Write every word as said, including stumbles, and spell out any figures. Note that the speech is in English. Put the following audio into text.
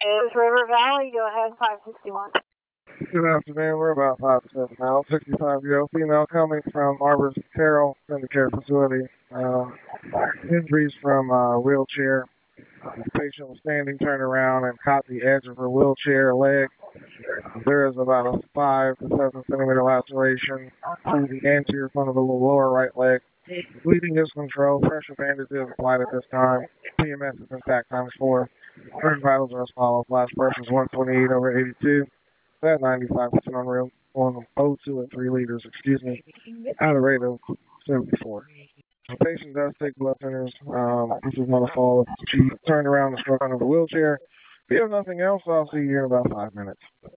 Is River Valley, go ahead, five sixty-one. Good afternoon. We're about five to seven now. sixty-five-year-old female coming from Arbor Carroll Care Facility. Um, injuries from a wheelchair. The patient was standing, turned around, and caught the edge of her wheelchair leg. There is about a five to seven centimeter laceration to the anterior front of the lower right leg. Bleeding is controlled. Pressure bandage is applied at this time. P M S is intact times four. Current vitals are as follows. Last pressure is one twenty-eight over eighty-two. At ninety-five percent on real on O two and three liters, excuse me, at a rate of seventy-four. The patient does take blood thinners. Um, this is not a fall. She turned around and struck under the wheelchair. If you have nothing else, I'll see you here in about five minutes.